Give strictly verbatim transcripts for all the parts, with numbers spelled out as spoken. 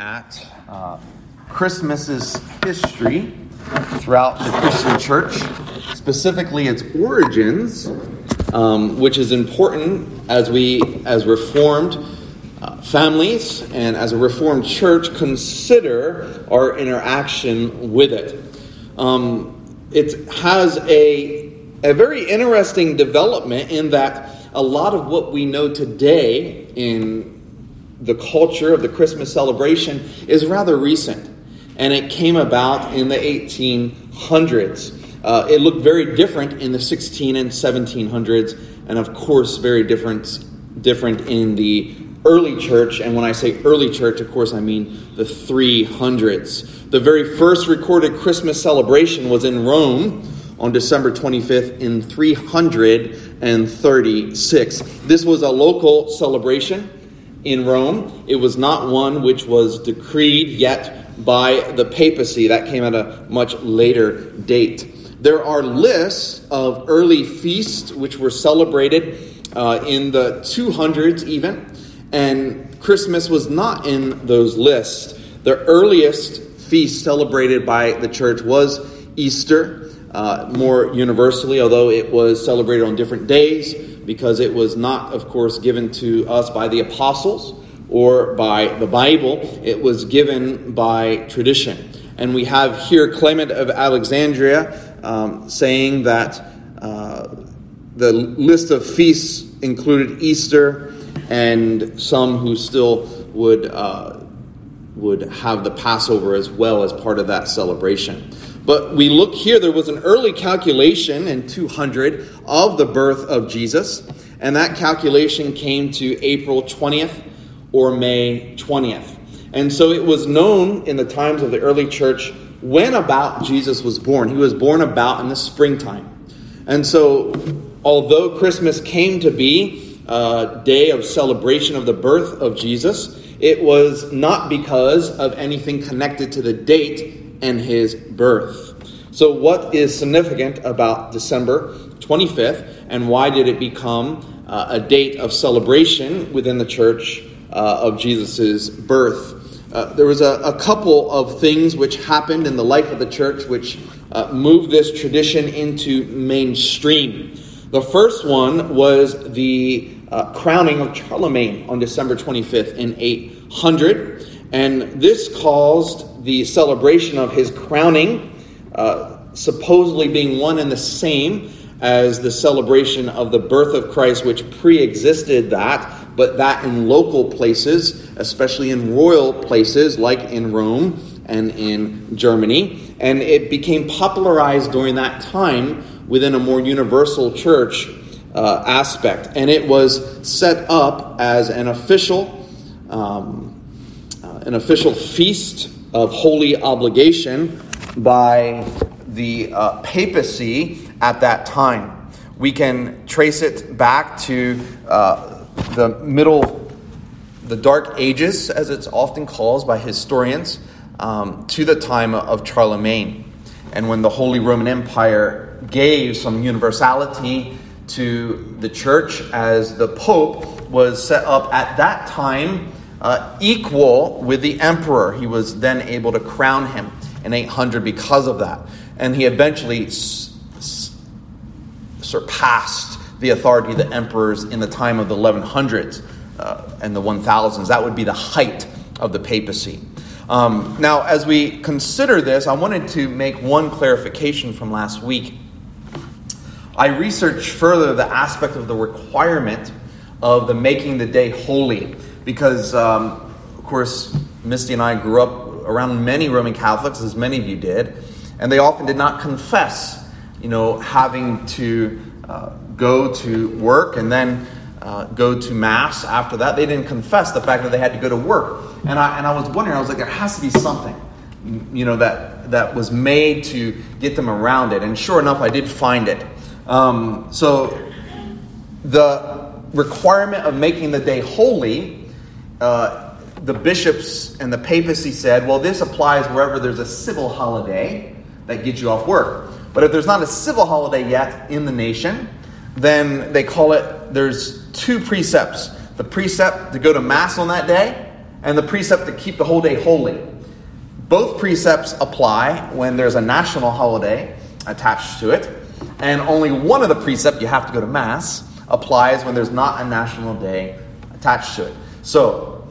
at uh, Christmas's history throughout the Christian church, specifically its origins, um, which is important as we, as Reformed uh, families and as a Reformed church, consider our interaction with it. Um, it has a, a very interesting development in that a lot of what we know today in the culture of the Christmas celebration is rather recent. And it came about in the eighteen hundreds. Uh, it looked very different in the sixteen and seventeen hundreds. And of course, very different, different in the early church. And when I say early church, of course, I mean the three hundreds. The very first recorded Christmas celebration was in Rome on December twenty-fifth in three hundred thirty-six. This was a local celebration in Rome. It was not one which was decreed yet by the papacy. That came at a much later date. There are lists of early feasts which were celebrated uh, in the two hundreds even, and Christmas was not in those lists. The earliest feast celebrated by the church was Easter, uh, more universally, although it was celebrated on different days, because it was not, of course, given to us by the apostles or by the Bible. It was given by tradition. And we have here Clement of Alexandria um, saying that uh, the list of feasts included Easter, and some who still would uh, would have the Passover as well as part of that celebration. But we look here, there was an early calculation in two hundred of the birth of Jesus, and that calculation came to April twentieth or May twentieth. And so it was known in the times of the early church when about Jesus was born. He was born about in the springtime. And so although Christmas came to be a day of celebration of the birth of Jesus, it was not because of anything connected to the date and his birth. So what is significant about December twenty-fifth, and why did it become uh, a date of celebration within the church uh, of Jesus' birth? Uh, there was a, a couple of things which happened in the life of the church which uh, moved this tradition into mainstream. The first one was the uh, crowning of Charlemagne on December twenty-fifth in eight hundred, and this caused the celebration of his crowning, uh, supposedly being one and the same as the celebration of the birth of Christ, which pre-existed that, but that in local places, especially in royal places like in Rome and in Germany. And it became popularized during that time within a more universal church uh, aspect. And it was set up as an official, um, uh, an official feast of holy obligation by the uh, papacy at that time. We can trace it back to uh, the middle, the Dark Ages, as it's often called by historians, um, to the time of Charlemagne. And when the Holy Roman Empire gave some universality to the church, as the Pope was set up at that time Uh, equal with the emperor. He was then able to crown him in eight hundred because of that. And he eventually s- s- surpassed the authority of the emperors in the time of the eleven hundreds uh, and the one thousands. That would be the height of the papacy. Um, now, as we consider this, I wanted to make one clarification from last week. I researched further the aspect of the requirement of the making the day holy. Because, um, of course, Misty and I grew up around many Roman Catholics, as many of you did, and they often did not confess, you know, having to uh, go to work and then uh, go to Mass after that. They didn't confess the fact that they had to go to work. And I and I was wondering, I was like, there has to be something, you know, that, that was made to get them around it. And sure enough, I did find it. Um, so the requirement of making the day holy, Uh, the bishops and the papacy said, well, this applies wherever there's a civil holiday that gets you off work. But if there's not a civil holiday yet in the nation, then they call it, there's two precepts. The precept to go to Mass on that day, and the precept to keep the whole day holy. Both precepts apply when there's a national holiday attached to it, and only one of the precepts, you have to go to Mass, applies when there's not a national day attached to it. So,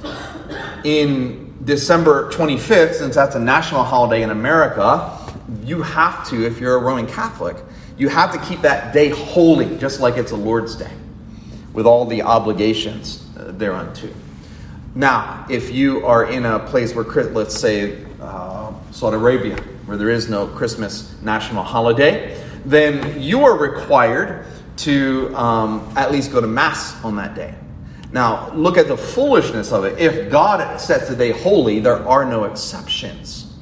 in December twenty-fifth, since that's a national holiday in America, you have to, if you're a Roman Catholic, you have to keep that day holy, just like it's a Lord's Day, with all the obligations uh, thereunto. Now, if you are in a place where, let's say, uh, Saudi Arabia, where there is no Christmas national holiday, then you are required to um, at least go to Mass on that day. Now, look at the foolishness of it. If God sets the day holy, there are no exceptions.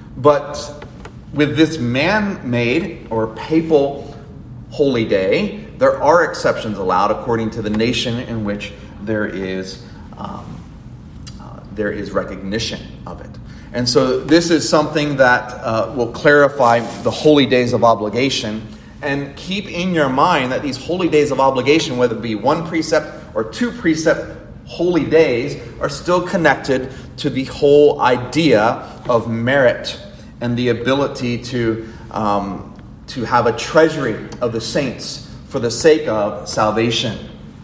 But with this man-made or papal holy day, there are exceptions allowed according to the nation in which there is um, uh, there is recognition of it. And so this is something that uh, will clarify the holy days of obligation. And keep in your mind that these holy days of obligation, whether it be one precept or two precept holy days, are still connected to the whole idea of merit and the ability to um, to have a treasury of the saints for the sake of salvation.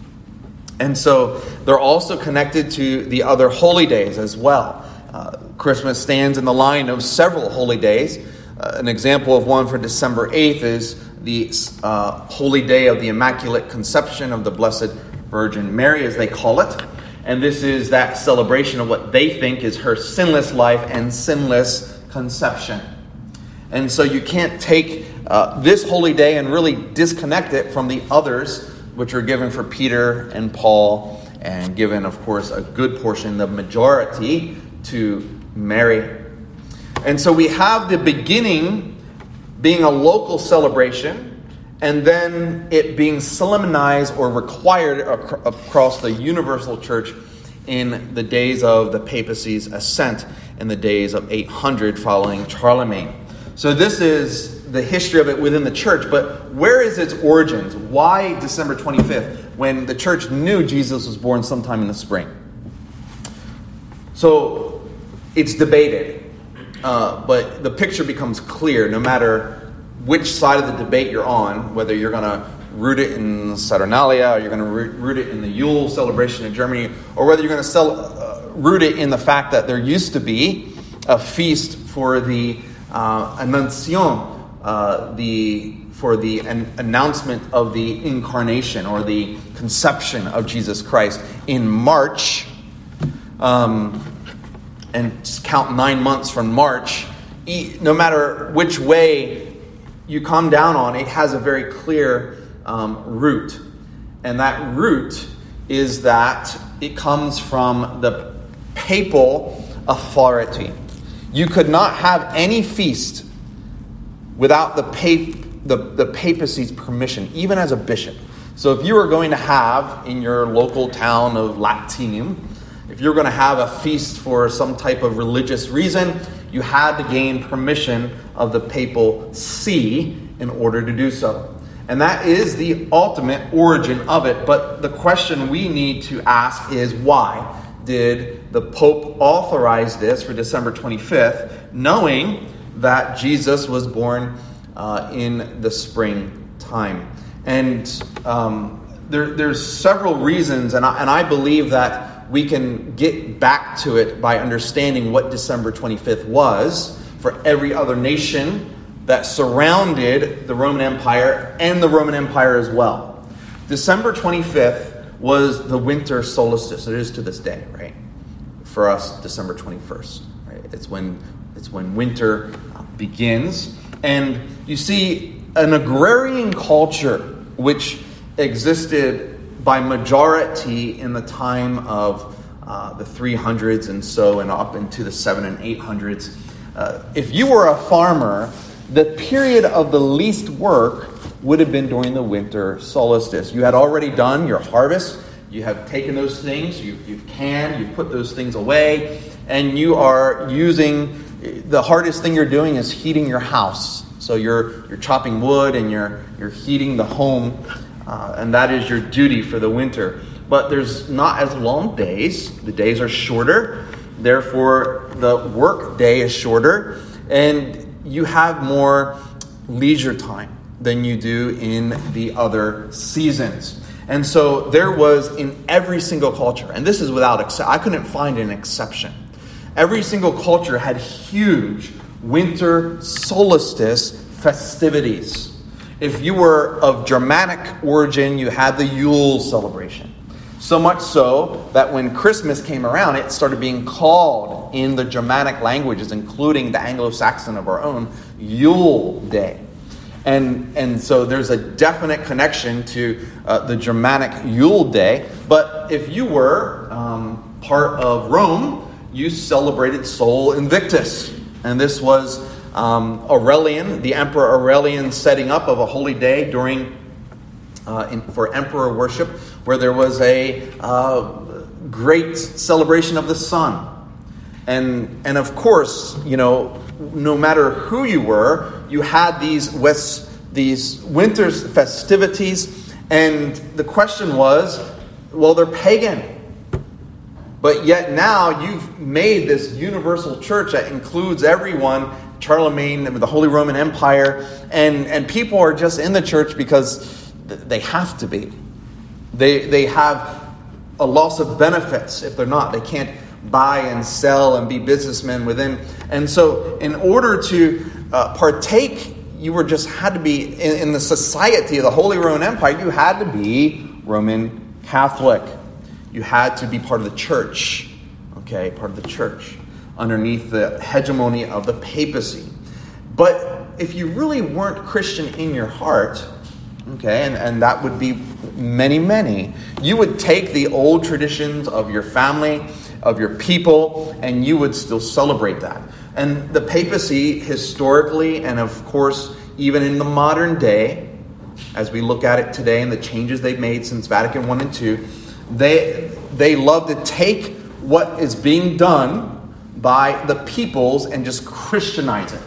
And so they're also connected to the other holy days as well. Uh, Christmas stands in the line of several holy days. Uh, an example of one for December eighth is the uh, Holy Day of the Immaculate Conception of the Blessed Virgin Mary, as they call it. And this is that celebration of what they think is her sinless life and sinless conception. And so you can't take uh, this holy day and really disconnect it from the others, which are given for Peter and Paul, and given, of course, a good portion, the majority, to Mary. And so we have the beginning being a local celebration, and then it being solemnized or required ac- across the universal church in the days of the papacy's ascent, in the days of eight hundred following Charlemagne. So this is the history of it within the church, but where is its origins? Why December twenty-fifth, when the church knew Jesus was born sometime in the spring? So it's debated, uh, but the picture becomes clear no matter which side of the debate you're on, whether you're going to root it in Saturnalia, or you're going to root it in the Yule celebration in Germany, or whether you're going to sell, uh, root it in the fact that there used to be a feast for the uh, Annunciation, uh, the for the an announcement of the incarnation or the conception of Jesus Christ in March, um, and count nine months from March. No matter which way you come down on, it has a very clear um, root. And that root is that it comes from the papal authority. You could not have any feast without the, pap- the, the papacy's permission, even as a bishop. So if you were going to have in your local town of Lactinium, if you're going to have a feast for some type of religious reason, you had to gain permission of the papal see in order to do so. And that is the ultimate origin of it. But the question we need to ask is, why did the Pope authorize this for December twenty-fifth, knowing that Jesus was born uh, in the springtime? And um, there, there's several reasons, and I, and I believe that we can get back to it by understanding what December twenty-fifth was for every other nation that surrounded the Roman Empire and the Roman Empire as well. December twenty-fifth was the winter solstice. It is to this day, right? For us, December twenty-first, right? It's when it's when winter begins. And you see, an agrarian culture which existed by majority in the time of uh, the three hundreds and so, and up into the seven and eight hundreds. Uh, if you were a farmer, the period of the least work would have been during the winter solstice. You had already done your harvest. You have taken those things, you, you've canned, you've put those things away, and you are using, the hardest thing you're doing is heating your house. So you're you're chopping wood and you're you're heating the home. Uh, and that is your duty for the winter. But there's not as long days. The days are shorter. Therefore, the work day is shorter, and you have more leisure time than you do in the other seasons. And so there was in every single culture, and this is without exception, I couldn't find an exception. Every single culture had huge winter solstice festivities. If you were of Germanic origin, you had the Yule celebration. So much so that when Christmas came around, it started being called in the Germanic languages, including the Anglo-Saxon of our own, Yule Day. And and so there's a definite connection to uh, the Germanic Yule Day. But if you were um, part of Rome, you celebrated Sol Invictus. And this was um, Aurelian, the Emperor Aurelian, setting up of a holy day during uh, in, for emperor worship, where there was a uh, great celebration of the sun. And and of course, you know, no matter who you were, you had these west, these winter festivities, and the question was, well, they're pagan. But yet now you've made this universal church that includes everyone, Charlemagne, the Holy Roman Empire, and, and people are just in the church because they have to be. They they have a loss of benefits if they're not. They can't buy and sell and be businessmen within. And so in order to uh, partake, you were just had to be in, in the society of the Holy Roman Empire. You had to be Roman Catholic. You had to be part of the church. Okay, part of the church underneath the hegemony of the papacy. But if you really weren't Christian in your heart, okay, and, and that would be many, many, you would take the old traditions of your family, of your people, and you would still celebrate that. And the papacy, historically, and of course, even in the modern day, as we look at it today and the changes they've made since Vatican One and Two, they they love to take what is being done by the peoples and just Christianize it.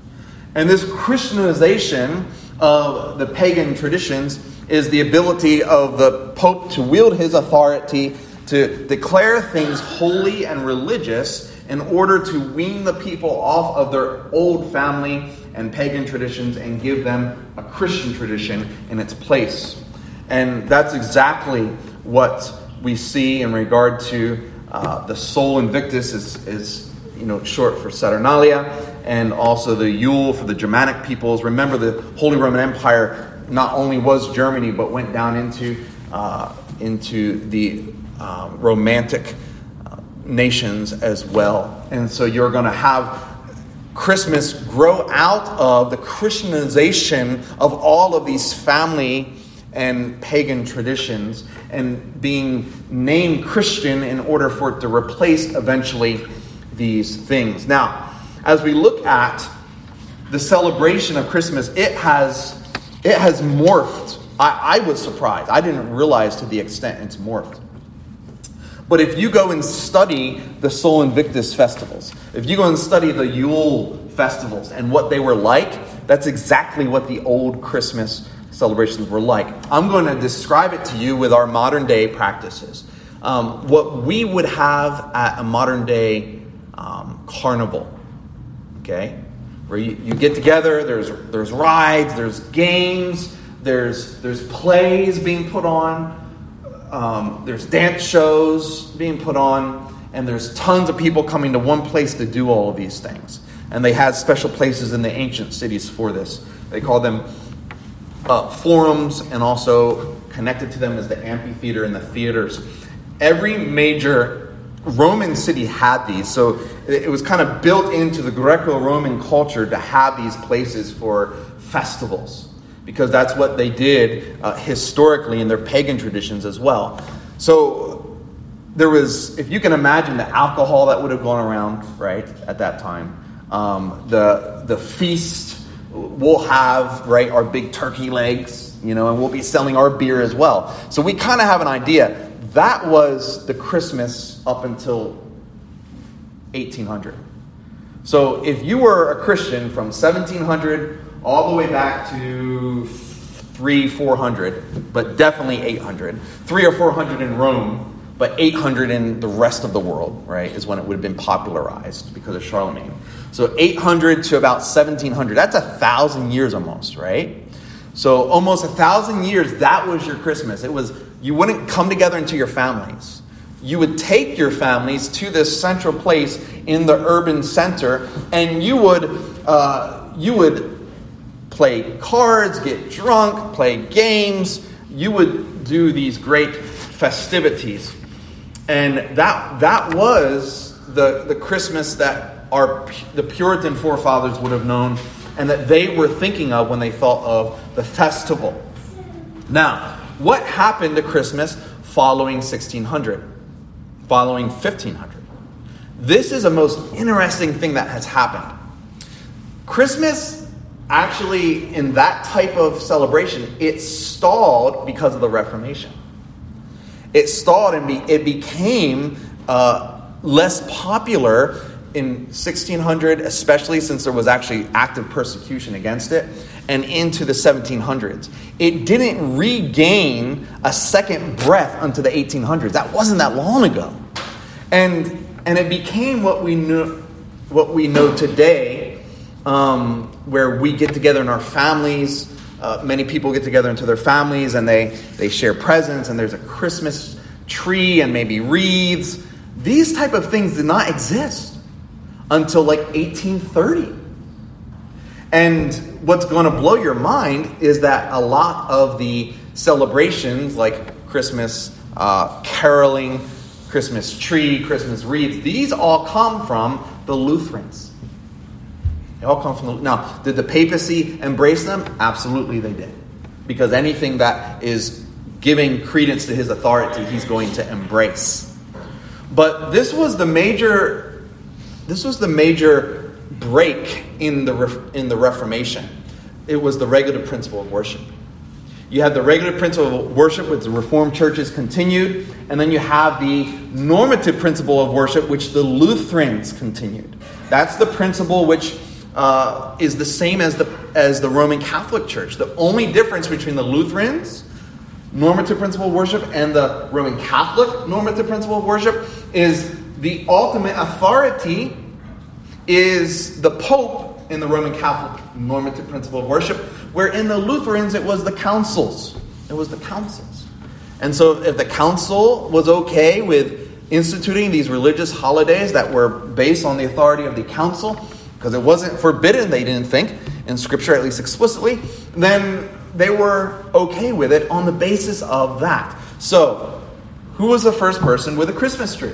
And this Christianization of the pagan traditions is the ability of the Pope to wield his authority to declare things holy and religious in order to wean the people off of their old family and pagan traditions and give them a Christian tradition in its place. And that's exactly what we see in regard to uh, the Sol Invictus is, is you know short for Saturnalia, and also the Yule for the Germanic peoples. Remember, the Holy Roman Empire not only was Germany, but went down into uh, into the Um, romantic uh, nations as well. And so you're going to have Christmas grow out of the Christianization of all of these family and pagan traditions and being named Christian in order for it to replace eventually these things. Now, as we look at the celebration of Christmas, it has it has morphed. I, I was surprised. I didn't realize to the extent it's morphed. But if you go and study the Sol Invictus festivals, if you go and study the Yule festivals and what they were like, that's exactly what the old Christmas celebrations were like. I'm going to describe it to you with our modern day practices. Um, what we would have at a modern day um, carnival, okay, where you, you get together, there's there's rides, there's games, there's there's plays being put on. Um, there's dance shows being put on, and there's tons of people coming to one place to do all of these things. And they had special places in the ancient cities for this. They called them uh, forums, and also connected to them is the amphitheater and the theaters. Every major Roman city had these, so it was kind of built into the Greco-Roman culture to have these places for festivals, because that's what they did uh, historically in their pagan traditions as well. So there was, if you can imagine the alcohol that would have gone around, right, at that time, um, the the feast, we'll have, right, our big turkey legs, you know, and we'll be selling our beer as well. So we kind of have an idea. That was the Christmas up until eighteen hundred. So if you were a Christian from seventeen hundred all the way back to three, four hundred, but definitely eight hundred. Three or four hundred in Rome, but eight hundred in the rest of the world, right, is when it would have been popularized because of Charlemagne. So eight hundred to about seventeen hundred, that's a thousand years almost, right? So almost a thousand years, that was your Christmas. It was, you wouldn't come together into your families. You would take your families to this central place in the urban center, and you would uh, you would play cards, get drunk, play games. You would do these great festivities. And that that was the, the Christmas that our the Puritan forefathers would have known and that they were thinking of when they thought of the festival. Now, what happened to Christmas following sixteen hundred? Following fifteen hundred? This is a most interesting thing that has happened. Christmas, actually, in that type of celebration, it stalled because of the Reformation. It stalled and be, it became uh, less popular in sixteen hundred, especially since there was actually active persecution against it, and into the seventeen hundreds. It didn't regain a second breath until the eighteen hundreds. That wasn't that long ago. And and it became what we knew, what we know today, um, where we get together in our families. Uh, many people get together into their families and they, they share presents, and there's a Christmas tree and maybe wreaths. These type of things did not exist until like eighteen thirty. And what's going to blow your mind is that a lot of the celebrations like Christmas uh, caroling, Christmas tree, Christmas wreaths, these all come from the Lutherans. They all come from the... Now, did the papacy embrace them? Absolutely they did. Because anything that is giving credence to his authority, he's going to embrace. But this was the major... This was the major break in the in the Reformation. It was the regulative principle of worship. You have the regulative principle of worship, which the Reformed churches continued, and then you have the normative principle of worship, which the Lutherans continued. That's the principle which uh, is the same as the as the Roman Catholic Church. The only difference between the Lutherans' normative principle of worship and the Roman Catholic normative principle of worship is the ultimate authority is the Pope in the Roman Catholic normative principle of worship, where in the Lutherans it was the councils. It was the councils. And so if the council was okay with instituting these religious holidays that were based on the authority of the council, because it wasn't forbidden, they didn't think, in Scripture at least explicitly, then they were okay with it on the basis of that. So, who was the first person with a Christmas tree?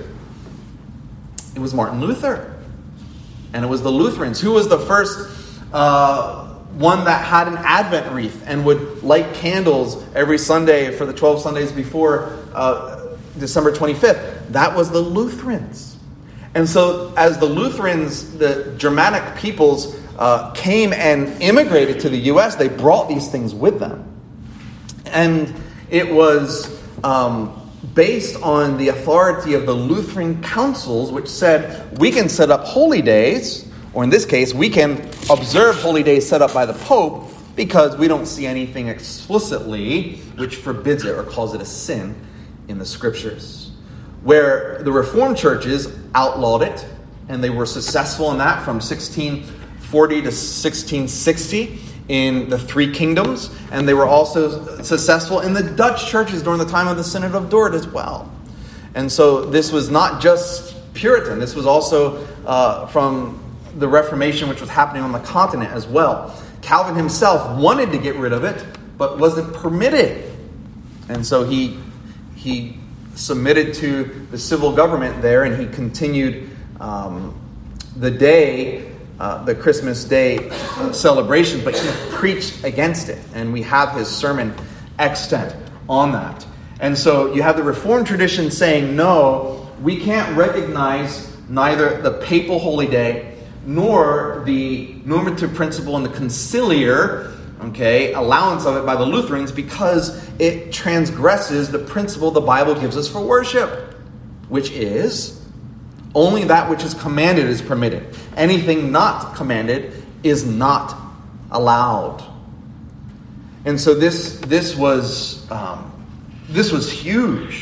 It was Martin Luther. And it was the Lutherans. Who was the first uh, one that had an Advent wreath and would light candles every Sunday for the twelve Sundays before uh, December twenty-fifth? That was the Lutherans. And so as the Lutherans, the Germanic peoples, uh, came and immigrated to the U S, they brought these things with them. And it was... Um, based on the authority of the Lutheran councils, which said we can set up holy days, or in this case, we can observe holy days set up by the Pope because we don't see anything explicitly which forbids it or calls it a sin in the Scriptures. Where the Reformed churches outlawed it, and they were successful in that from sixteen forty to sixteen sixty. In the Three Kingdoms, and they were also successful in the Dutch churches during the time of the Synod of Dort as well. And so this was not just Puritan, this was also uh, from the Reformation, which was happening on the continent as well. Calvin himself wanted to get rid of it, but wasn't permitted. And so he he submitted to the civil government there, and he continued um, the day Uh, the Christmas Day celebration, but he preached against it. And we have his sermon extant on that. And so you have the Reformed tradition saying, no, we can't recognize neither the papal holy day nor the normative principle and the conciliar, okay, allowance of it by the Lutherans, because it transgresses the principle the Bible gives us for worship, which is only that which is commanded is permitted. Anything not commanded is not allowed. And so this this was um, this was huge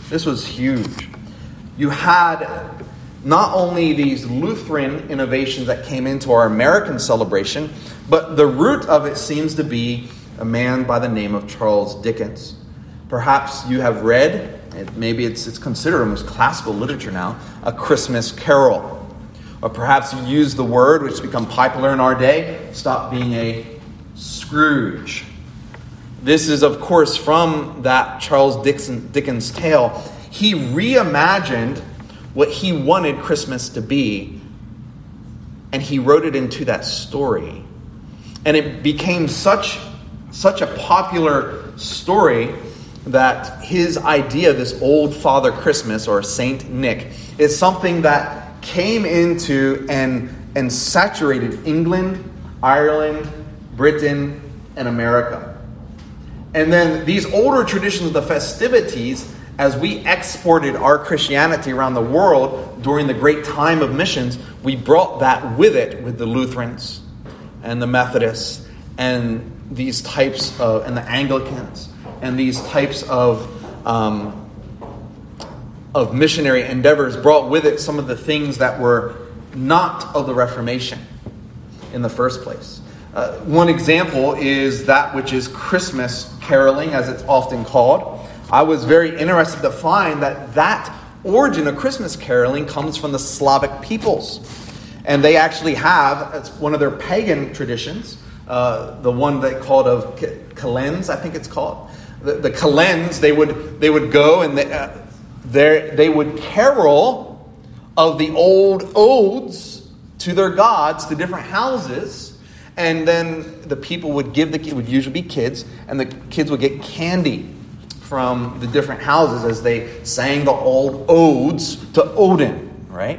This was huge. You had not only these Lutheran innovations that came into our American celebration, but the root of it seems to be a man by the name of Charles Dickens. Perhaps you have read, maybe it's, it's considered almost classical literature now, A Christmas Carol. Or perhaps you use the word, which has become popular in our day, stop being a Scrooge. This is, of course, from that Charles Dickens, Dickens tale. He reimagined what he wanted Christmas to be, and he wrote it into that story. And it became such, such a popular story that his idea, this old Father Christmas or Saint Nick, is something that came into and, and saturated England, Ireland, Britain, and America. And then these older traditions of the festivities, as we exported our Christianity around the world during the great time of missions, we brought that with it with the Lutherans and the Methodists and these types of, and the Anglicans and these types of um, of missionary endeavors brought with it some of the things that were not of the Reformation in the first place. Uh, one example is that which is Christmas caroling, as it's often called. I was very interested to find that that origin of Christmas caroling comes from the Slavic peoples. And they actually have, it's one of their pagan traditions, uh, the one they called of Kalends, I think it's called. The, the Kalends, they would they would go and they, uh, they would carol of the old odes to their gods to different houses. And then the people would give the kids, would usually be kids, and the kids would get candy from the different houses as they sang the old odes to Odin, right?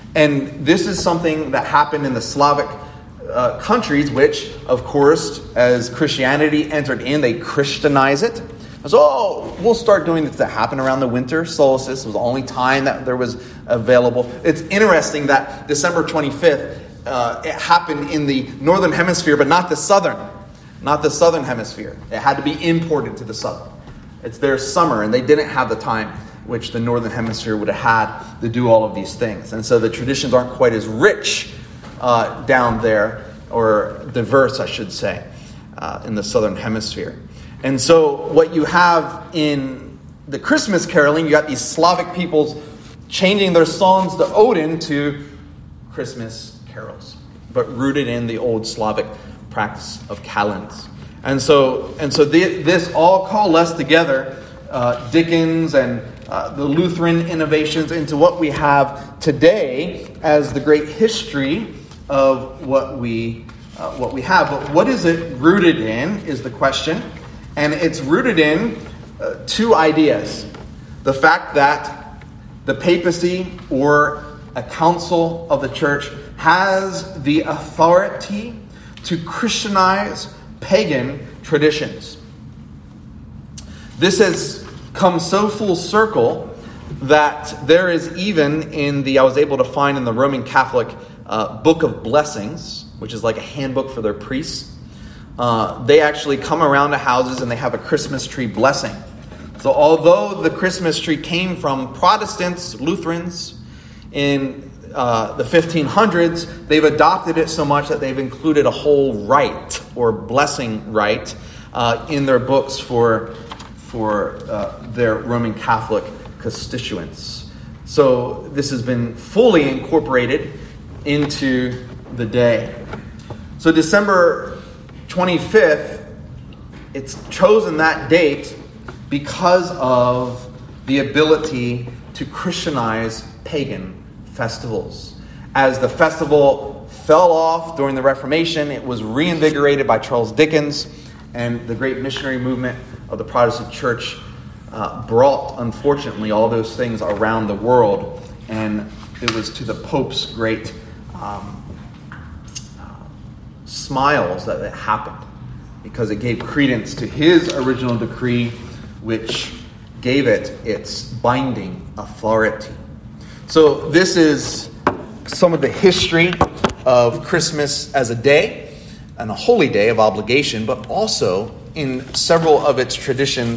And this is something that happened in the Slavic uh, countries, which, of course, as Christianity entered in, they Christianize it. So, oh, we'll start doing this. That happened around the winter solstice. It was the only time that there was available. It's interesting that December twenty-fifth, uh, it happened in the northern hemisphere, but not the southern. Not the southern hemisphere. It had to be imported to the southern. It's their summer, and they didn't have the time which the northern hemisphere would have had to do all of these things. And so the traditions aren't quite as rich uh, down there, or diverse, I should say, uh, in the southern hemisphere. And so what you have in the Christmas caroling, you got these Slavic peoples changing their songs to Odin to Christmas carols, but rooted in the old Slavic practice of kalends. And so, and so the, this all coalesced together, uh, Dickens and uh, the Lutheran innovations, into what we have today as the great history of what we uh, what we have. But what is it rooted in is the question. And it's rooted in uh, two ideas. The fact that the papacy or a council of the church has the authority to Christianize pagan traditions. This has come so full circle that there is even in the, I was able to find in the Roman Catholic uh, Book of Blessings, which is like a handbook for their priests. Uh, they actually come around to houses and they have a Christmas tree blessing. So although the Christmas tree came from Protestants, Lutherans, in uh, the fifteen hundreds, they've adopted it so much that they've included a whole rite or blessing rite uh, in their books for, for uh, their Roman Catholic constituents. So this has been fully incorporated into the day. So December twenty-fifth, it's chosen that date because of the ability to Christianize pagan festivals. As the festival fell off during the Reformation, it was reinvigorated by Charles Dickens, and the great missionary movement of the Protestant church uh, brought, unfortunately, all those things around the world, and it was to the Pope's great um, smiles that it happened, because it gave credence to his original decree, which gave it its binding authority. So this is some of the history of Christmas as a day and a holy day of obligation, but also in several of its traditions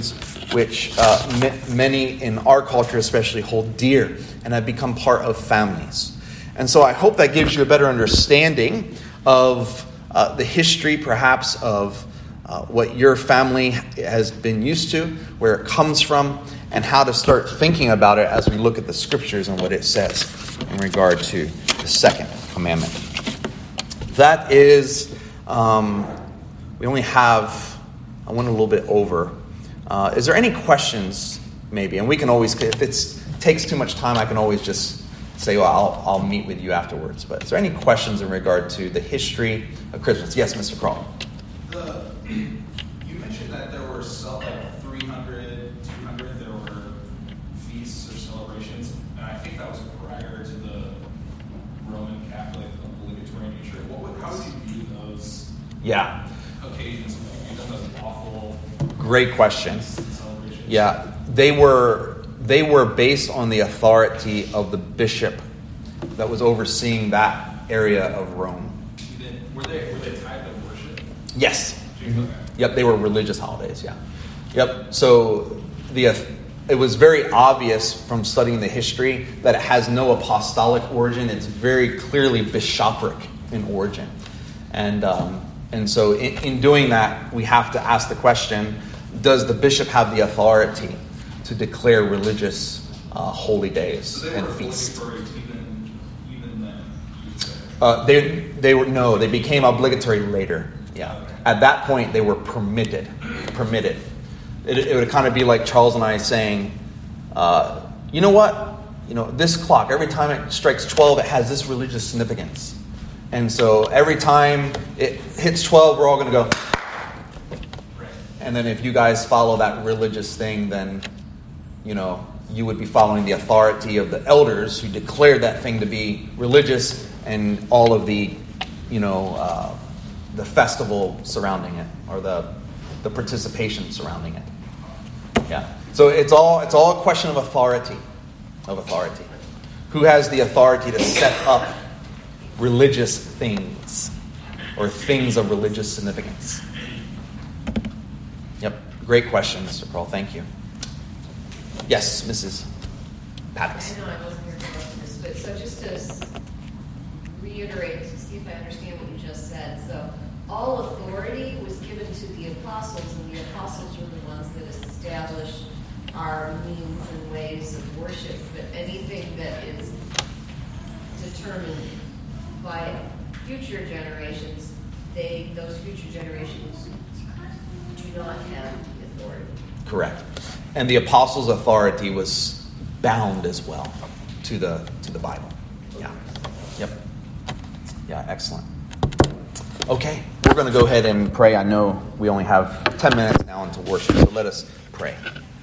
which uh, m- many in our culture especially hold dear and have become part of families. And so I hope that gives you a better understanding of uh, the history, perhaps, of uh, what your family has been used to, where it comes from, and how to start thinking about it as we look at the scriptures and what it says in regard to the second commandment. That is, um, we only have, I went a little bit over. Uh, is there any questions, maybe? And we can always, if it takes too much time, I can always just say, well, I'll, I'll meet with you afterwards. But is there any questions in regard to the history of Christmas? Yes, Mister Crawl. The, you mentioned that there were some, like three hundred, two hundred, there were feasts or celebrations. And I think that was prior to the Roman Catholic obligatory nature. What would, how would you view those Yeah. occasions? Would you view them as awful? Great question. Celebrations? Yeah. They were... They were based on the authority of the bishop that was overseeing that area of Rome. Were they were they tied to worship? Yes. Mm-hmm. Yep, they were religious holidays, yeah. Yep, so the it was very obvious from studying the history that it has no apostolic origin. It's very clearly bishopric in origin. And, um, and so in, in doing that, we have to ask the question, does the bishop have the authority to declare religious uh, holy days so and feasts? Even, even then, uh, they they were no, they became obligatory later. Yeah, okay. At that point they were permitted. Permitted. It, it would kind of be like Charles and I saying, uh, you know what? You know, this clock, every time it strikes twelve, it has this religious significance, and so every time it hits twelve, we're all going to go. And then if you guys follow that religious thing, then you know, you would be following the authority of the elders who declared that thing to be religious and all of the, you know, uh, the festival surrounding it or the the participation surrounding it. Yeah. So it's all it's all a question of authority, of authority. Who has the authority to set up religious things or things of religious significance? Yep. Great question, Mister Pearl. Thank you. Yes, Missus Paddocks. I know I wasn't here for this, but so just to s- reiterate, to see if I understand what you just said. So all authority was given to the apostles, and the apostles were the ones that established our means and ways of worship. But anything that is determined by future generations, they those future generations do not have the authority. Correct. And the apostles' authority was bound as well to the to the Bible. Yeah. Yep. Yeah, excellent. Okay, we're going to go ahead and pray. I know we only have ten minutes now into worship, so let us pray.